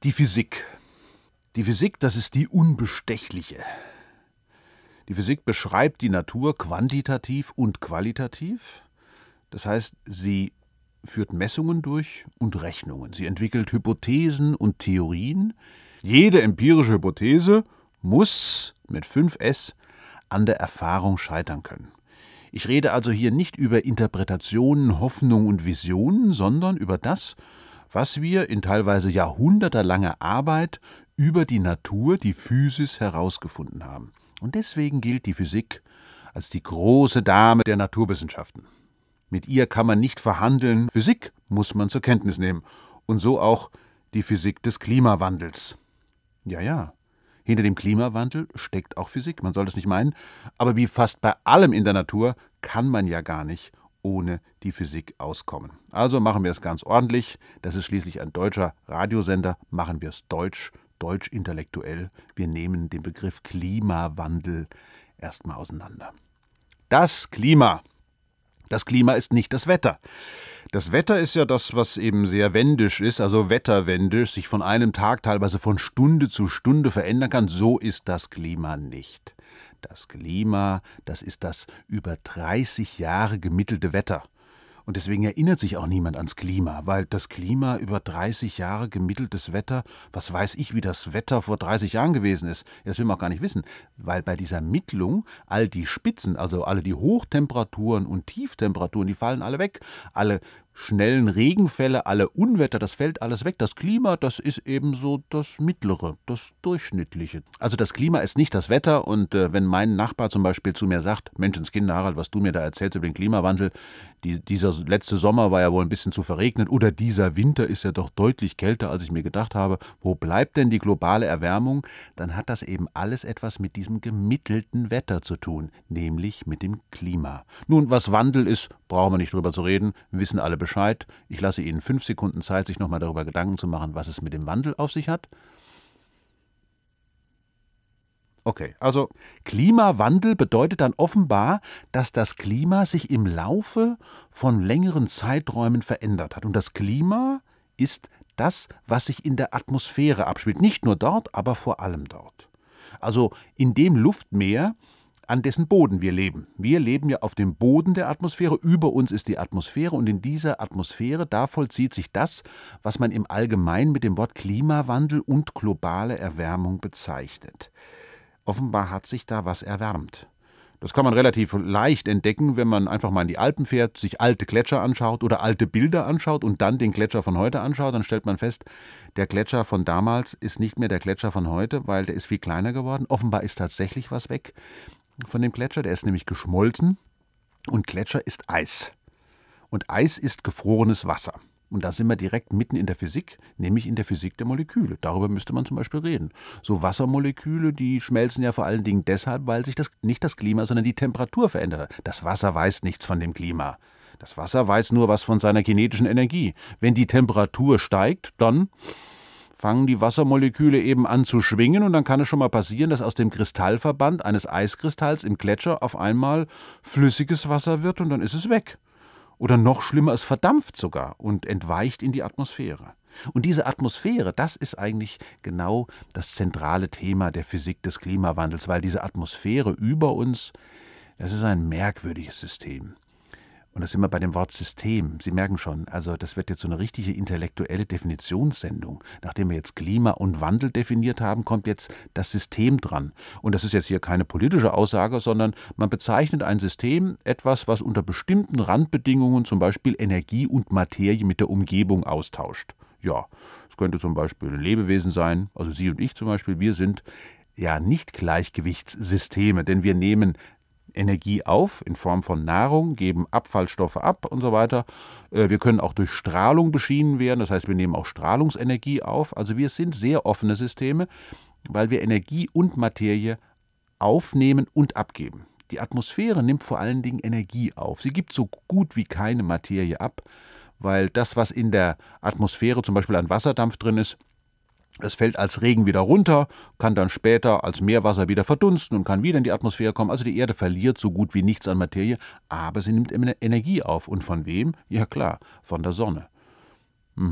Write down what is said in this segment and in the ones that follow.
Die Physik. Die Physik, das ist die Unbestechliche. Die Physik beschreibt die Natur quantitativ und qualitativ. Das heißt, sie führt Messungen durch und Rechnungen. Sie entwickelt Hypothesen und Theorien. Jede empirische Hypothese muss mit 5S an der Erfahrung scheitern können. Ich rede also hier nicht über Interpretationen, Hoffnung und Visionen, sondern über das, was wir in teilweise jahrhundertelanger Arbeit über die Natur, die Physis herausgefunden haben. Und deswegen gilt die Physik als die große Dame der Naturwissenschaften. Mit ihr kann man nicht verhandeln, Physik muss man zur Kenntnis nehmen. Und so auch die Physik des Klimawandels. Ja, hinter dem Klimawandel steckt auch Physik, man soll das nicht meinen, aber wie fast bei allem in der Natur kann man ja gar nicht ohne die Physik auskommen. Also machen wir es ganz ordentlich, das ist schließlich ein deutscher Radiosender, machen wir es deutsch intellektuell. Wir nehmen den Begriff Klimawandel erstmal auseinander. Das Klima ist nicht das Wetter. Das Wetter ist ja das, was eben sehr wendisch ist, also wetterwendisch, sich von einem Tag teilweise von Stunde zu Stunde verändern kann. So ist das Klima nicht. Das Klima, das ist das über 30 Jahre gemittelte Wetter. Und deswegen erinnert sich auch niemand ans Klima, weil das Klima über 30 Jahre gemitteltes Wetter, was weiß ich, wie das Wetter vor 30 Jahren gewesen ist, das will man auch gar nicht wissen, weil bei dieser Mittlung all die Spitzen, also alle die Hochtemperaturen und Tieftemperaturen, die fallen alle weg, alle schnellen Regenfälle, alle Unwetter, das fällt alles weg. Das Klima, das ist eben so das Mittlere, das Durchschnittliche. Also das Klima ist nicht das Wetter und wenn mein Nachbar zum Beispiel zu mir sagt, Menschenskinder, Harald, was du mir da erzählst über den Klimawandel, dieser letzte Sommer war ja wohl ein bisschen zu verregnet oder dieser Winter ist ja doch deutlich kälter, als ich mir gedacht habe, wo bleibt denn die globale Erwärmung? Dann hat das eben alles etwas mit diesem gemittelten Wetter zu tun, nämlich mit dem Klima. Nun, was Wandel ist, brauchen wir nicht drüber zu reden, wissen alle Bescheid. Ich lasse Ihnen 5 Sekunden Zeit, sich nochmal darüber Gedanken zu machen, was es mit dem Wandel auf sich hat. Okay, also Klimawandel bedeutet dann offenbar, dass das Klima sich im Laufe von längeren Zeiträumen verändert hat. Und das Klima ist das, was sich in der Atmosphäre abspielt. Nicht nur dort, aber vor allem dort. Also in dem Luftmeer, an dessen Boden wir leben. Wir leben ja auf dem Boden der Atmosphäre, über uns ist die Atmosphäre und in dieser Atmosphäre, da vollzieht sich das, was man im Allgemeinen mit dem Wort Klimawandel und globale Erwärmung bezeichnet. Offenbar hat sich da was erwärmt. Das kann man relativ leicht entdecken, wenn man einfach mal in die Alpen fährt, sich alte Gletscher anschaut oder alte Bilder anschaut und dann den Gletscher von heute anschaut, dann stellt man fest, der Gletscher von damals ist nicht mehr der Gletscher von heute, weil der ist viel kleiner geworden. Offenbar ist tatsächlich was weg von dem Gletscher, der ist nämlich geschmolzen und Gletscher ist Eis. Und Eis ist gefrorenes Wasser. Und da sind wir direkt mitten in der Physik, nämlich in der Physik der Moleküle. Darüber müsste man zum Beispiel reden. So Wassermoleküle, die schmelzen ja vor allen Dingen deshalb, weil sich nicht das Klima, sondern die Temperatur verändert. Das Wasser weiß nichts von dem Klima. Das Wasser weiß nur was von seiner kinetischen Energie. Wenn die Temperatur steigt, dann fangen die Wassermoleküle eben an zu schwingen und dann kann es schon mal passieren, dass aus dem Kristallverband eines Eiskristalls im Gletscher auf einmal flüssiges Wasser wird und dann ist es weg. Oder noch schlimmer, es verdampft sogar und entweicht in die Atmosphäre. Und diese Atmosphäre, das ist eigentlich genau das zentrale Thema der Physik des Klimawandels, weil diese Atmosphäre über uns, das ist ein merkwürdiges System. Und da sind wir bei dem Wort System. Sie merken schon, also das wird jetzt so eine richtige intellektuelle Definitionssendung. Nachdem wir jetzt Klima und Wandel definiert haben, kommt jetzt das System dran. Und das ist jetzt hier keine politische Aussage, sondern man bezeichnet ein System, etwas, was unter bestimmten Randbedingungen zum Beispiel Energie und Materie mit der Umgebung austauscht. Ja, es könnte zum Beispiel ein Lebewesen sein, also Sie und ich zum Beispiel, wir sind ja nicht Gleichgewichtssysteme, denn wir nehmen Energie auf in Form von Nahrung, geben Abfallstoffe ab und so weiter. Wir können auch durch Strahlung beschienen werden, das heißt, wir nehmen auch Strahlungsenergie auf. Also wir sind sehr offene Systeme, weil wir Energie und Materie aufnehmen und abgeben. Die Atmosphäre nimmt vor allen Dingen Energie auf. Sie gibt so gut wie keine Materie ab, weil das, was in der Atmosphäre zum Beispiel an Wasserdampf drin ist, es fällt als Regen wieder runter, kann dann später als Meerwasser wieder verdunsten und kann wieder in die Atmosphäre kommen. Also die Erde verliert so gut wie nichts an Materie, aber sie nimmt Energie auf. Und von wem? Ja klar, von der Sonne.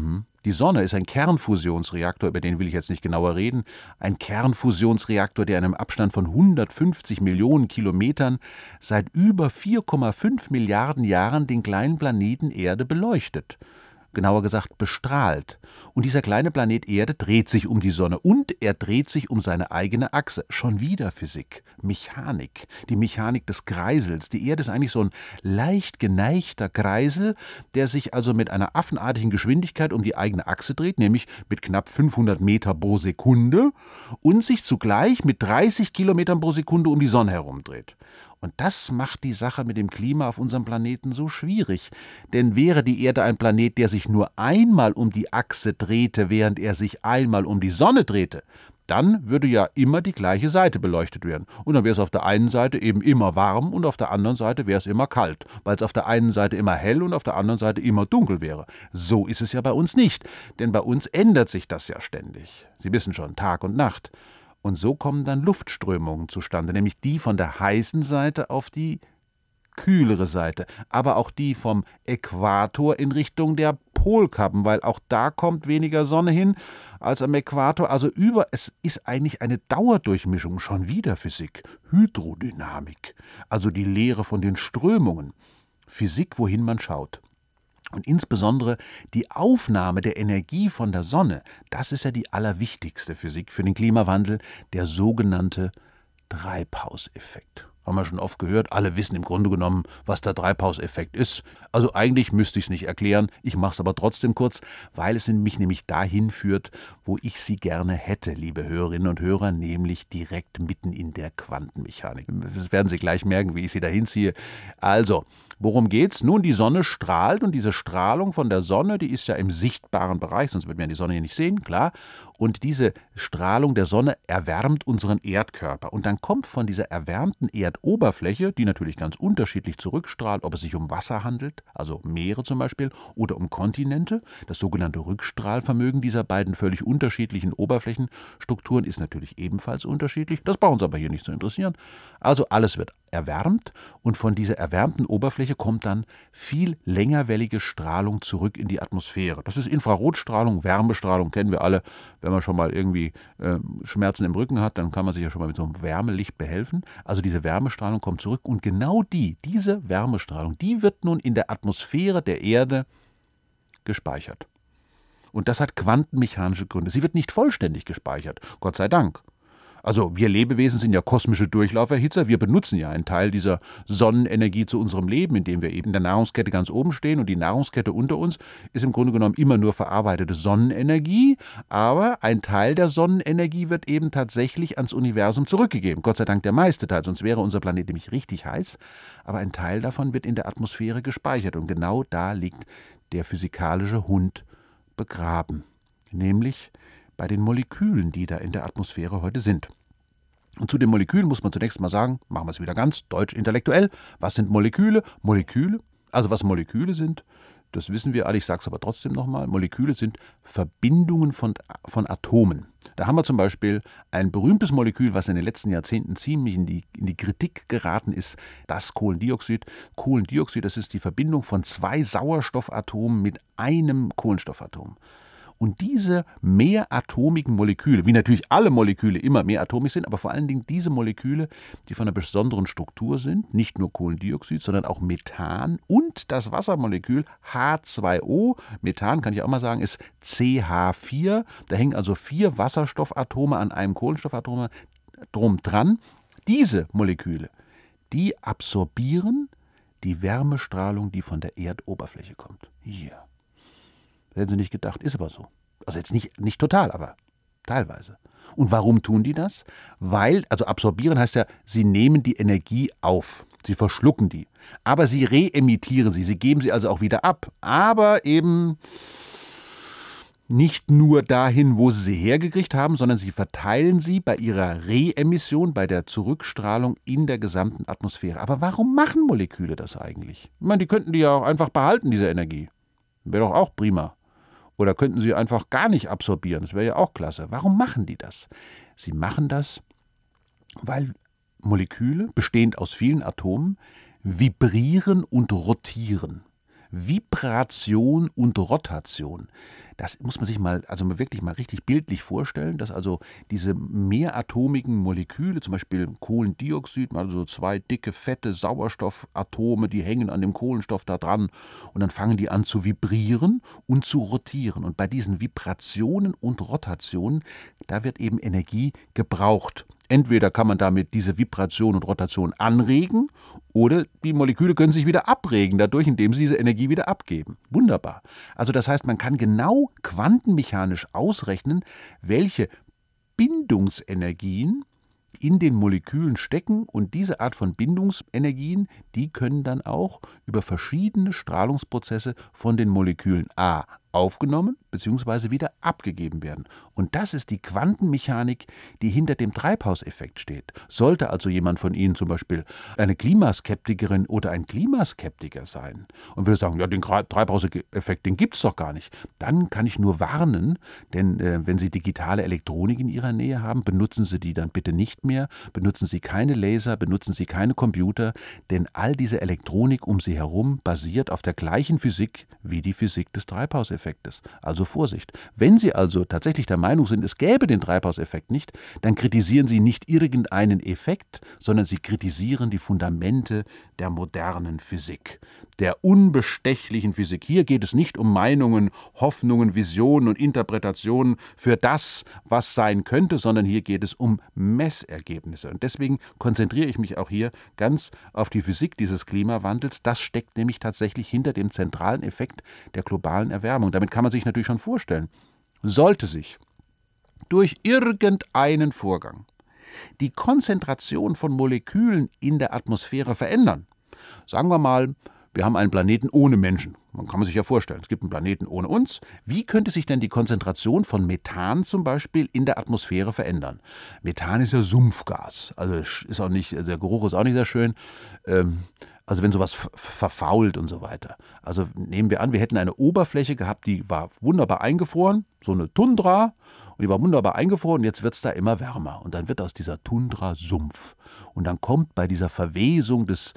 Die Sonne ist ein Kernfusionsreaktor, über den will ich jetzt nicht genauer reden. Ein Kernfusionsreaktor, der in einem Abstand von 150 Millionen Kilometern seit über 4,5 Milliarden Jahren den kleinen Planeten Erde beleuchtet. Genauer gesagt bestrahlt. Und dieser kleine Planet Erde dreht sich um die Sonne und er dreht sich um seine eigene Achse. Schon wieder Physik, Mechanik, die Mechanik des Kreisels. Die Erde ist eigentlich so ein leicht geneigter Kreisel, der sich also mit einer affenartigen Geschwindigkeit um die eigene Achse dreht, nämlich mit knapp 500 Meter pro Sekunde und sich zugleich mit 30 Kilometern pro Sekunde um die Sonne herumdreht. Und das macht die Sache mit dem Klima auf unserem Planeten so schwierig. Denn wäre die Erde ein Planet, der sich nur einmal um die Achse drehte, während er sich einmal um die Sonne drehte, dann würde ja immer die gleiche Seite beleuchtet werden. Und dann wäre es auf der einen Seite eben immer warm und auf der anderen Seite wäre es immer kalt, weil es auf der einen Seite immer hell und auf der anderen Seite immer dunkel wäre. So ist es ja bei uns nicht, denn bei uns ändert sich das ja ständig. Sie wissen schon, Tag und Nacht. Und so kommen dann Luftströmungen zustande, nämlich die von der heißen Seite auf die kühlere Seite, aber auch die vom Äquator in Richtung der Polkappen, weil auch da kommt weniger Sonne hin als am Äquator. Also es ist eigentlich eine Dauerdurchmischung, schon wieder Physik, Hydrodynamik, also die Lehre von den Strömungen, Physik, wohin man schaut. Und insbesondere die Aufnahme der Energie von der Sonne, das ist ja die allerwichtigste Physik für den Klimawandel, der sogenannte Treibhauseffekt. Haben wir schon oft gehört, alle wissen im Grunde genommen, was der Treibhauseffekt ist. Also eigentlich müsste ich es nicht erklären, ich mache es aber trotzdem kurz, weil es mich nämlich dahin führt, wo ich Sie gerne hätte, liebe Hörerinnen und Hörer, nämlich direkt mitten in der Quantenmechanik. Das werden Sie gleich merken, wie ich Sie dahin ziehe. Also, worum geht's? Nun, die Sonne strahlt und diese Strahlung von der Sonne, die ist ja im sichtbaren Bereich, sonst würden wir die Sonne hier nicht sehen, klar. Und diese Strahlung der Sonne erwärmt unseren Erdkörper. Und dann kommt von dieser erwärmten Erdoberfläche, die natürlich ganz unterschiedlich zurückstrahlt, ob es sich um Wasser handelt, also Meere zum Beispiel, oder um Kontinente. Das sogenannte Rückstrahlvermögen dieser beiden völlig unterschiedlichen Oberflächenstrukturen ist natürlich ebenfalls unterschiedlich. Das braucht uns aber hier nicht zu interessieren. Also alles wird erwärmt und von dieser erwärmten Oberfläche kommt dann viel längerwellige Strahlung zurück in die Atmosphäre. Das ist Infrarotstrahlung, Wärmestrahlung, kennen wir alle. Wenn man schon mal irgendwie Schmerzen im Rücken hat, dann kann man sich ja schon mal mit so einem Wärmelicht behelfen. Also diese Wärmestrahlung kommt zurück und genau diese Wärmestrahlung, die wird nun in der Atmosphäre der Erde gespeichert. Und das hat quantenmechanische Gründe. Sie wird nicht vollständig gespeichert, Gott sei Dank. Also wir Lebewesen sind ja kosmische Durchlauferhitzer. Wir benutzen ja einen Teil dieser Sonnenenergie zu unserem Leben, indem wir eben in der Nahrungskette ganz oben stehen. Und die Nahrungskette unter uns ist im Grunde genommen immer nur verarbeitete Sonnenenergie. Aber ein Teil der Sonnenenergie wird eben tatsächlich ans Universum zurückgegeben. Gott sei Dank der meiste Teil, sonst wäre unser Planet nämlich richtig heiß. Aber ein Teil davon wird in der Atmosphäre gespeichert. Und genau da liegt der physikalische Hund begraben. Nämlich bei den Molekülen, die da in der Atmosphäre heute sind. Und zu den Molekülen muss man zunächst mal sagen, machen wir es wieder ganz deutsch intellektuell, was sind Moleküle? Moleküle, also was Moleküle sind, das wissen wir alle, ich sage es aber trotzdem nochmal, Moleküle sind Verbindungen von Atomen. Da haben wir zum Beispiel ein berühmtes Molekül, was in den letzten Jahrzehnten ziemlich in die Kritik geraten ist, das Kohlendioxid. Kohlendioxid, das ist die Verbindung von 2 Sauerstoffatomen mit einem Kohlenstoffatom. Und diese mehratomigen Moleküle, wie natürlich alle Moleküle immer mehratomig sind, aber vor allen Dingen diese Moleküle, die von einer besonderen Struktur sind, nicht nur Kohlendioxid, sondern auch Methan und das Wassermolekül H2O, Methan kann ich auch mal sagen, ist CH4, da hängen also 4 Wasserstoffatome an einem Kohlenstoffatom dran. Diese Moleküle, die absorbieren die Wärmestrahlung, die von der Erdoberfläche kommt. Hier. Hätten Sie nicht gedacht, ist aber so. Also jetzt nicht total, aber teilweise. Und warum tun die das? Also absorbieren heißt ja, sie nehmen die Energie auf, sie verschlucken die. Aber sie reemittieren sie geben sie also auch wieder ab. Aber eben nicht nur dahin, wo sie hergekriegt haben, sondern sie verteilen sie bei ihrer Reemission, bei der Zurückstrahlung in der gesamten Atmosphäre. Aber warum machen Moleküle das eigentlich? Ich meine, die könnten die ja auch einfach behalten, diese Energie. Wäre doch auch prima. Oder könnten sie einfach gar nicht absorbieren, das wäre ja auch klasse. Warum machen die das? Sie machen das, weil Moleküle, bestehend aus vielen Atomen, vibrieren und rotieren. Vibration und Rotation. Das muss man sich wirklich mal richtig bildlich vorstellen, dass also diese mehratomigen Moleküle, zum Beispiel Kohlendioxid, also so 2 dicke, fette Sauerstoffatome, die hängen an dem Kohlenstoff da dran und dann fangen die an zu vibrieren und zu rotieren. Und bei diesen Vibrationen und Rotationen, da wird eben Energie gebraucht. Entweder kann man damit diese Vibration und Rotation anregen oder die Moleküle können sich wieder abregen dadurch, indem sie diese Energie wieder abgeben. Wunderbar. Also das heißt, man kann genau quantenmechanisch ausrechnen, welche Bindungsenergien in den Molekülen stecken, und diese Art von Bindungsenergien, die können dann auch über verschiedene Strahlungsprozesse von den Molekülen A aufgenommen bzw. wieder abgegeben werden. Und das ist die Quantenmechanik, die hinter dem Treibhauseffekt steht. Sollte also jemand von Ihnen zum Beispiel eine Klimaskeptikerin oder ein Klimaskeptiker sein und würde sagen, ja, den Treibhauseffekt, den gibt es doch gar nicht, dann kann ich nur warnen, denn wenn Sie digitale Elektronik in Ihrer Nähe haben, benutzen Sie die dann bitte nicht mehr, benutzen Sie keine Laser, benutzen Sie keine Computer, denn all diese Elektronik um Sie herum basiert auf der gleichen Physik wie die Physik des Treibhauseffektes. Also Vorsicht. Wenn Sie also tatsächlich der Meinung sind, es gäbe den Treibhauseffekt nicht, dann kritisieren Sie nicht irgendeinen Effekt, sondern Sie kritisieren die Fundamente der modernen Physik, der unbestechlichen Physik. Hier geht es nicht um Meinungen, Hoffnungen, Visionen und Interpretationen für das, was sein könnte, sondern hier geht es um Messergebnisse. Und deswegen konzentriere ich mich auch hier ganz auf die Physik dieses Klimawandels. Das steckt nämlich tatsächlich hinter dem zentralen Effekt der globalen Erwärmung. Damit kann man sich natürlich schon vorstellen, sollte sich durch irgendeinen Vorgang die Konzentration von Molekülen in der Atmosphäre verändern. Sagen wir mal, wir haben einen Planeten ohne Menschen. Man kann sich ja vorstellen, es gibt einen Planeten ohne uns. Wie könnte sich denn die Konzentration von Methan zum Beispiel in der Atmosphäre verändern? Methan ist ja Sumpfgas, also ist auch nicht, der Geruch ist auch nicht sehr schön. Also wenn sowas verfault und so weiter. Also nehmen wir an, wir hätten eine Oberfläche gehabt, die war wunderbar eingefroren, so eine Tundra, und die war wunderbar eingefroren, und jetzt wird es da immer wärmer. Und dann wird aus dieser Tundra Sumpf. Und dann kommt bei dieser Verwesung des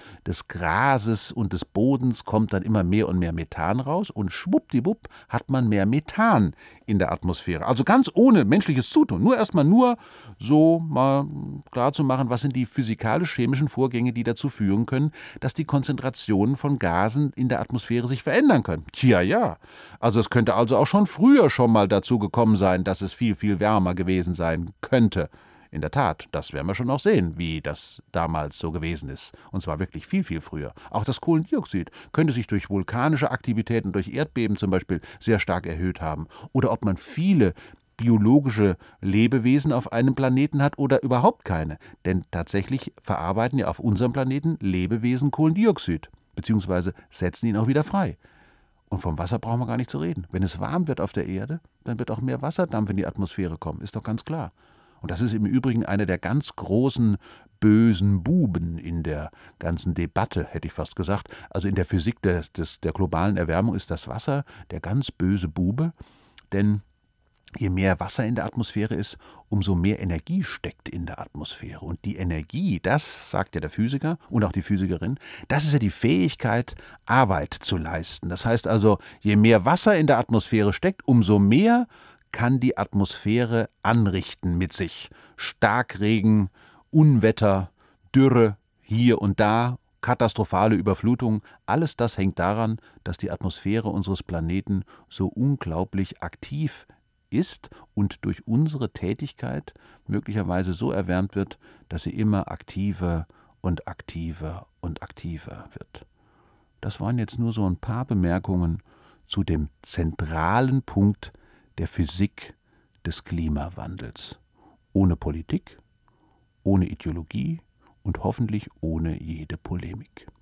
Grases und des Bodens kommt dann immer mehr und mehr Methan raus, und schwuppdiwupp hat man mehr Methan in der Atmosphäre. Also ganz ohne menschliches Zutun. Nur so mal klar zu machen, was sind die physikalisch-chemischen Vorgänge, die dazu führen können, dass die Konzentrationen von Gasen in der Atmosphäre sich verändern können. Tja, ja. Also es könnte also auch schon früher schon mal dazu gekommen sein, dass es viel, viel wärmer gewesen sein könnte. In der Tat, das werden wir schon noch sehen, wie das damals so gewesen ist. Und zwar wirklich viel, viel früher. Auch das Kohlendioxid könnte sich durch vulkanische Aktivitäten, durch Erdbeben zum Beispiel, sehr stark erhöht haben. Oder ob man viele biologische Lebewesen auf einem Planeten hat oder überhaupt keine. Denn tatsächlich verarbeiten ja auf unserem Planeten Lebewesen Kohlendioxid, beziehungsweise setzen ihn auch wieder frei. Und vom Wasser brauchen wir gar nicht zu reden. Wenn es warm wird auf der Erde, dann wird auch mehr Wasserdampf in die Atmosphäre kommen, ist doch ganz klar. Und das ist im Übrigen einer der ganz großen bösen Buben in der ganzen Debatte, hätte ich fast gesagt. Also in der Physik der globalen Erwärmung ist das Wasser der ganz böse Bube, denn je mehr Wasser in der Atmosphäre ist, umso mehr Energie steckt in der Atmosphäre. Und die Energie, das sagt ja der Physiker und auch die Physikerin, das ist ja die Fähigkeit, Arbeit zu leisten. Das heißt also, je mehr Wasser in der Atmosphäre steckt, umso mehr kann die Atmosphäre anrichten mit sich. Starkregen, Unwetter, Dürre hier und da, katastrophale Überflutung, alles das hängt daran, dass die Atmosphäre unseres Planeten so unglaublich aktiv ist und durch unsere Tätigkeit möglicherweise so erwärmt wird, dass sie immer aktiver und aktiver und aktiver wird. Das waren jetzt nur so ein paar Bemerkungen zu dem zentralen Punkt der Physik des Klimawandels. Ohne Politik, ohne Ideologie und hoffentlich ohne jede Polemik.